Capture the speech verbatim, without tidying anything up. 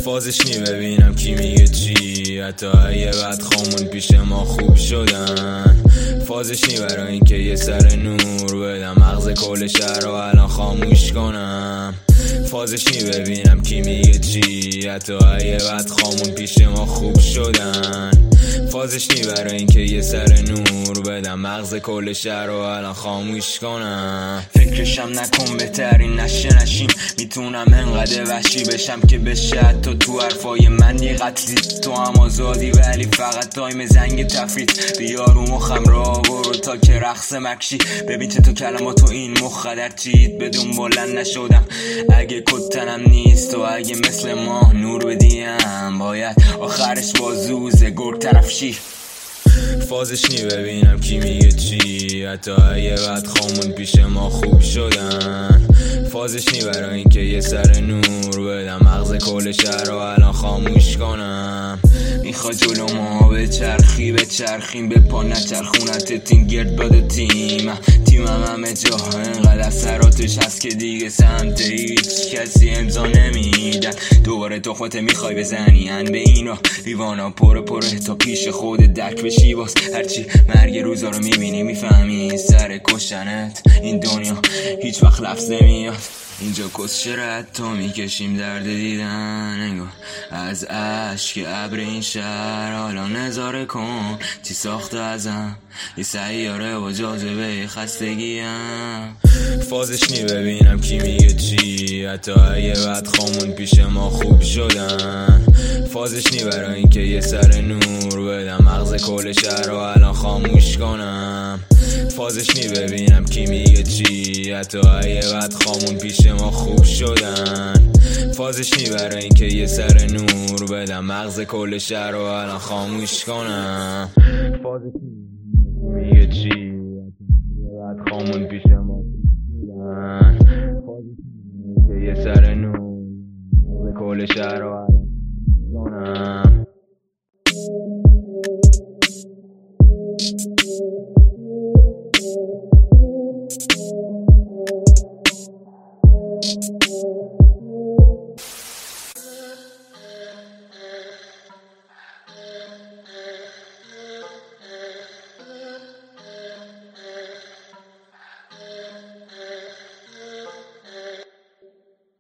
فازش نی ببینم کی میگه چی، حتی اگه بعد خامون پیش ما خوب شدن. فازش نی برای اینکه یه سر نور بدم مغز کل شهر رو الان خاموش کنم. فازش نی ببینم کی میگه چی، حتی اگه بعد خامون پیش ما خوب شدن. فازش نی برای اینکه یه سر نور بدم مغز کل شهر رو الان خاموش کنم. فکرشم نکن بهترین نشه نشیم، میتونم انقدر وحشی بشم که بشه حتی تو حرفای من یه قتلی. تو هم آزادی ولی فقط تایم زنگ تفرید، بیا رو مخم را برو تا که رقص مکشی. ببین چه تو کلماتو این مخدر چید بدون بلند نشدم. اگه کتنم نیست و اگه مثل ما نور بدیم باید آخرش بازوزه گرگ طرف شی. فازش نی ببینم کی میگه چی، حتی اگه بعد خامون پیش ما خوب شدن. فازش نی برای اینکه یه سر نور بدم مغز کل شهر رو الان خاموش کنم. میخوا جلو ما به چرخی به چرخیم به پا نچرخونت تین گرد باد تیم تیمم همه جا انقدر اثراتش هست که دیگه سمت هیچ کسی امضا نمیدن. دوباره تو خودت میخوای بزنی ان به اینا لیوانا پره پره تا پیش خود درک بشی. باز هرچی مرگ روزا رو میبینی میفهمی سر کشنت این دنیا هیچ وقت لفظ نمیاد. اینجا کس شرط تا میکشیم درد دیدن انگار از عشق ابر این شهر. حالا نظاره کن چی ساخته ازم یه سیاره با جاذبه خستگیم. فازش نی ببینم کی میگه چی، حتی اگه بعد خامون پیش ما خوب شدن. فازش نی برای اینکه یه سر نور بدم مغز کل شهر رو الان خاموش کنم. فازش نی ببینم کی میگه چی، حتی اگه بعد خامون پیش ما خوب شدن. فازش نی برای اینکه یه سر نور بدم مغز کل شهر رو الان خاموش کنم. فازش نی میگه چی، حتی بعد خامون پیش ما شدن. فازش نی که یه سر نور مغز کل شهر رو الان خاموش کنم.